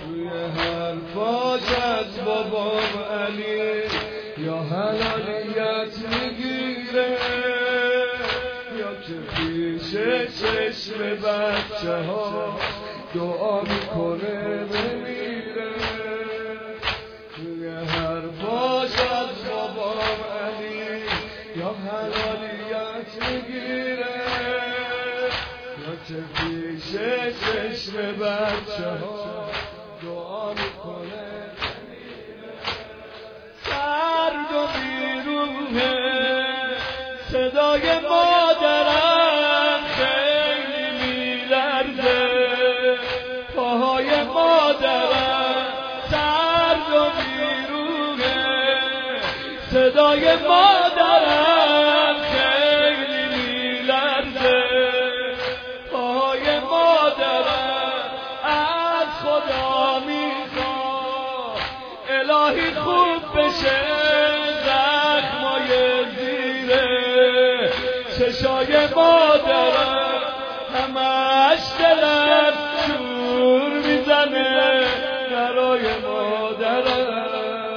توی حرفاش از بابام علی یا حلالیت میگیره یا که پیش چشم بچه ها دعا میکنه بمیره. توی حرفاش از بابام علی یا حلالیت میگیره یا که پیش چشم بچه ها دعا میکنه بمیره. سرد و بیروحه صدای مادرم خیلی میلرزه، پاهای مادرم سرد و بیروحه صدای مادرم خیلی میلرزه، پاهای مادرم از خدا میخواد الهی خوب بشه زخمای زیره چشای مادرم، همش دلم شور میزنه برای مادرم،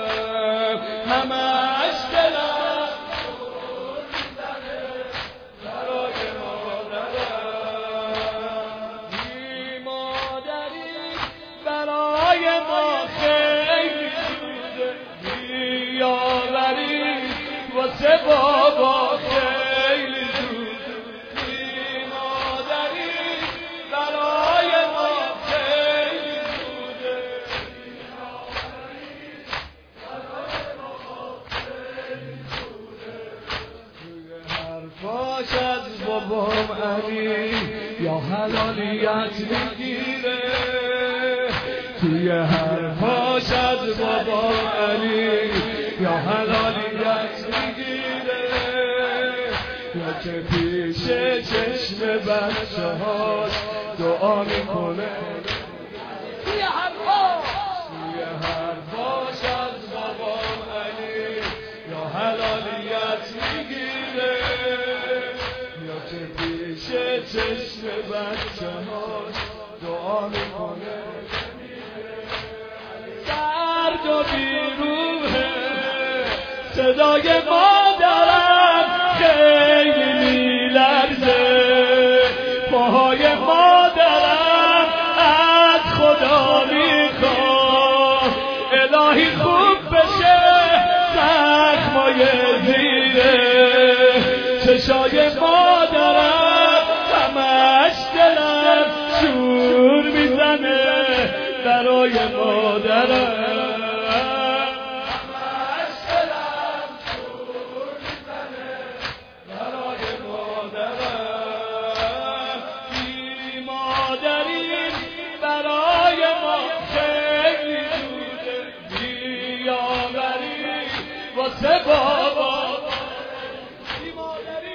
همش دلم شور میزنه برای مادرم. بی مادری برای ما خیلی زوده، بیاوری واسه بابا خیلی زوده، بی مادری برای ما خیلی زوده، برای ما خیلی زوده. توی حرفاش از بابام علی یا حلالیت میگیره، توی حرفاش از بابام علی یا حلالیت میگیره یا که پیش چشم بچه هاش دعا میکنه. توی حرفاش از بابام علی یا حلالیت میگیره یا که پیش چشم بچه هاش دعا میکنه. سرد و بیروحه صدای مادرم خیلی میلرزه، پاهای مادرم از خدا میخواد الهی خوب بشه زخمای زیره چشای مادرم، همش دلم شور میزنه برای مادرم، همش دلم شور میزنه برای مادرم. بی مادری برای ما خیلی زوده، بیاوری واسه بابا. بی مادری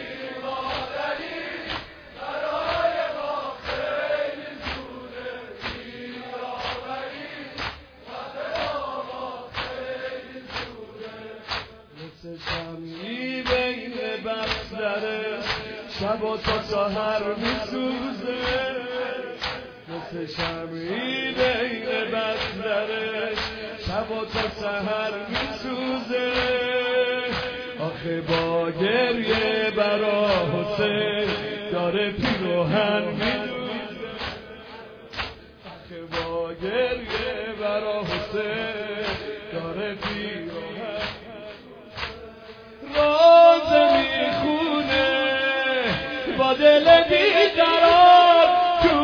برای ما خیلی زوده، بیاوری واسه بابا خیلی زوده. مثل شمعی بین بسترش شب و تا سحر میسوزه، مثل شمعی بین بسترش شب و تا سحر میسوزه. آخه با گریه برا حسین داره پیروهن میدوزه، آخه با گریه برا حسین داره پیروهن روزه میخونه با دل بیقرار تو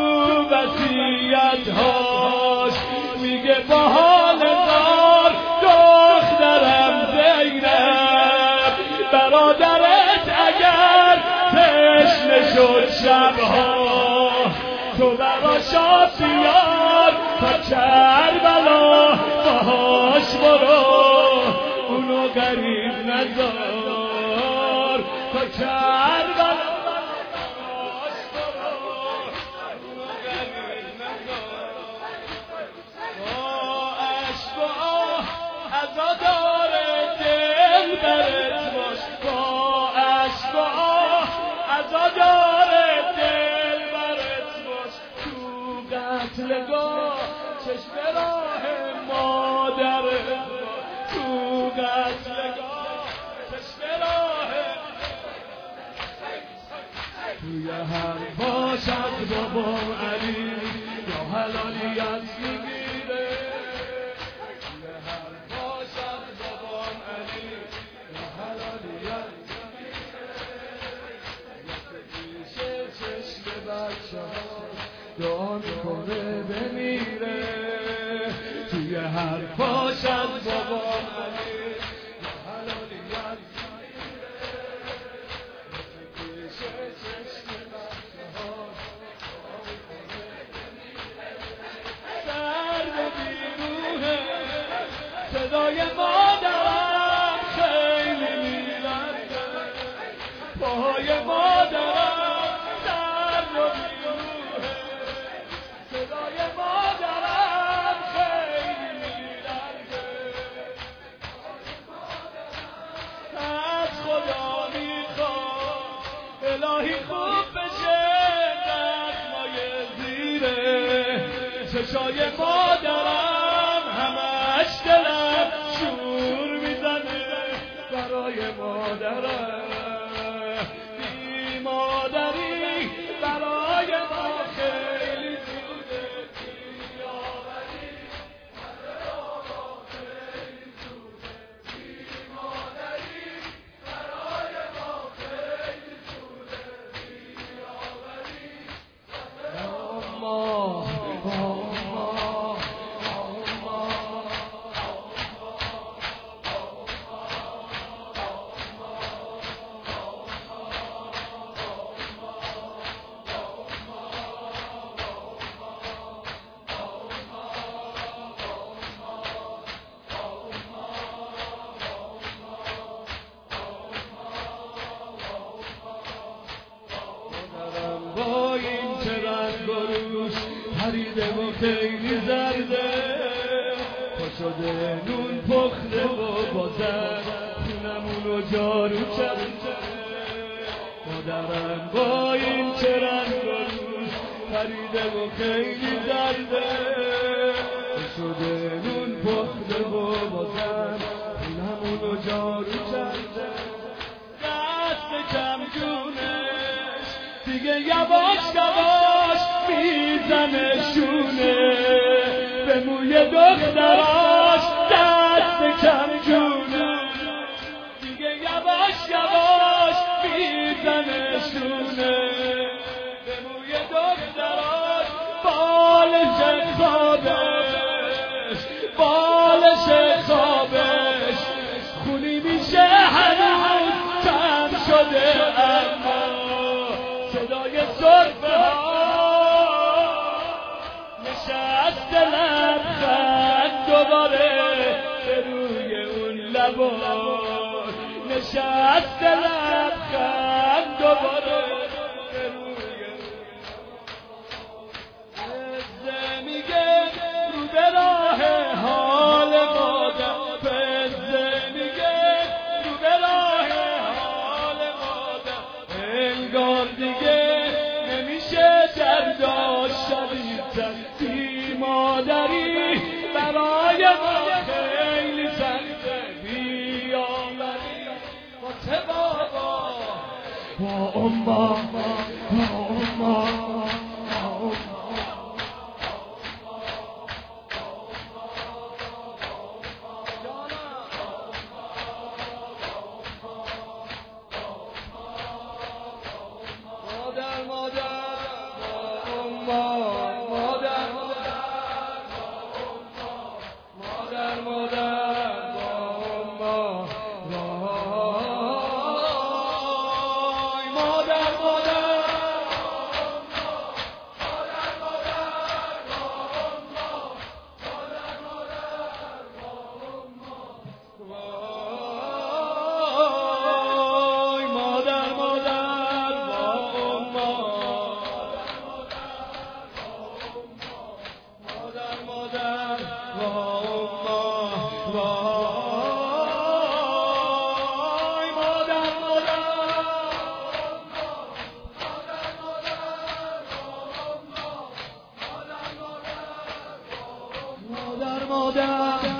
وصیت‌هاش میگه با حال زار دخترم زینب برادرت اگر تشنه شد شبها تو براشات بیار تا کربلا باهاش برو اونو غریب نذار تا کربلا باهاش برو اونو غریب نذار. با عشق و آه عزادار دل برت باش، با عشق و آه عزادار دل برت باش، تو قتلگاه چشم راه مادر تو قتلگاه چشم راه توی حرفاش از بابام علی یا حلالیت میگیره توی حرفاش از بابام علی یا حلالیت چشم بچه ها دعا میکنه بمیره توی حرفاش از بابام علی یا حلالیت چشم بچه ها درد بیروه صدای مادرم خیلی میلنده پاهای مادرم صدای مادرم خیلی میلرزه از خدا میخوام الهی خوب بشه زخمای زیره چشای مادرم همش دلم شور میزنه برای مادرم بی مادری برای ما خیلی با این چه رنگ و روش پریده و خیلی زرده پا شده نون پخته و بازم خونمونو جارو کرده مادرم با این چه رنگ و روش پریده و خیلی زرده پا شده نون پخته و بازم خونمونو جارو کرده دست کم جونه دیگه یواش یواش میزنه شونه به موی دختراش دست کم جونه دیگه یواش یواش میزنه شونه به موی دختراش بالش خوابش خونی میشه هنوز کم شده اما صدای سرفه ها نشست لبخند دوباره به روی اون لبا نشست لبخند دوباره به روی پزه میگه رو به راه حال مادر پزه میگه رو به راه حال مادر انگار دیگه نمیشه درداش شدیدتر بی مادری برای ما خیلی سخته بیاوری واسه بابا با اما مادر